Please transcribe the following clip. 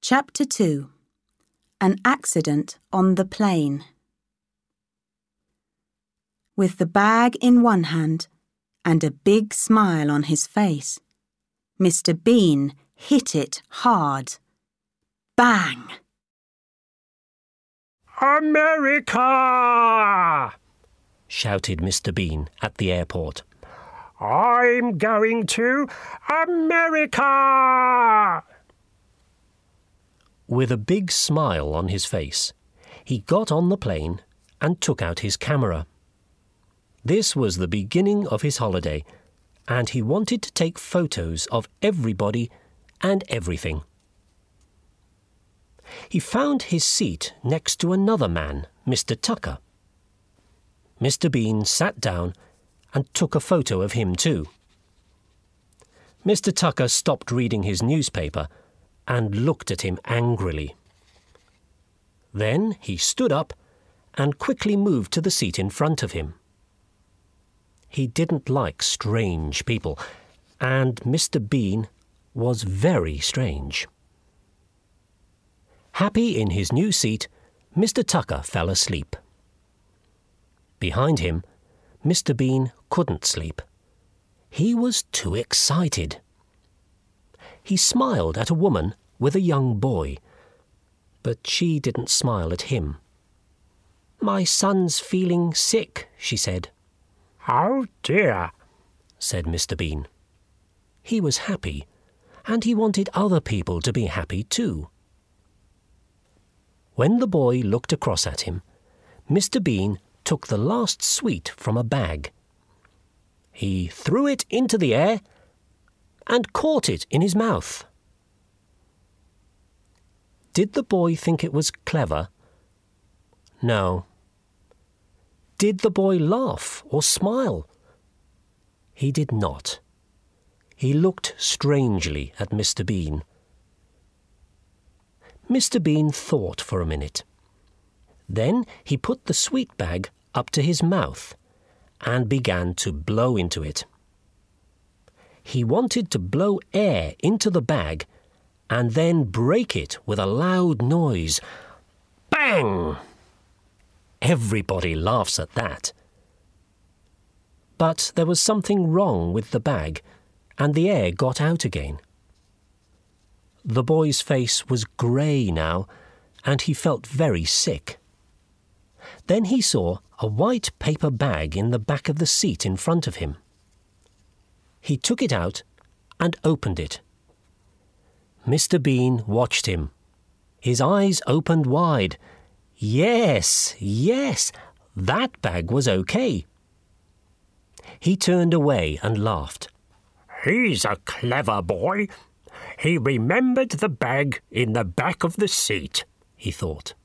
Chapter 2. An Accident on the Plane. With the bag in one hand and a big smile on his face, Mr. Bean hit it hard. Bang! "America!" shouted Mr. Bean at the airport. "I'm going to America!" With a big smile on his face, he got on the plane and took out his camera. This was the beginning of his holiday, and he wanted to take photos of everybody and everything. He found his seat next to another man, Mr. Tucker. Mr. Bean sat down and took a photo of him too. Mr. Tucker stopped reading his newspaper and looked at him angrily. Then he stood up and quickly moved to the seat in front of him. He didn't like strange people, and Mr. Bean was very strange. Happy in his new seat, Mr. Tucker fell asleep. Behind him, Mr. Bean couldn't sleep. He was too excited. He smiled at a woman with a young boy, but she didn't smile at him. "My son's feeling sick," she said. "Oh dear," said Mr. Bean. He was happy, and he wanted other people to be happy too. When the boy looked across at him, Mr. Bean took the last sweet from a bag. He threw it into the air and caught it in his mouth. Did the boy think it was clever? No. Did the boy laugh or smile? He did not. He looked strangely at Mr. Bean. Mr. Bean thought for a minute. Then he put the sweet bag up to his mouth and began to blow into it. He wanted to blow air into the bag and then break it with a loud noise. Bang! Everybody laughs at that. But there was something wrong with the bag, and the air got out again. The boy's face was grey now, and he felt very sick. Then he saw a white paper bag in the back of the seat in front of him. He took it out and opened it. Mr. Bean watched him. His eyes opened wide. Yes, that bag was okay. He turned away and laughed. "He's a clever boy. He remembered the bag in the back of the seat," he thought.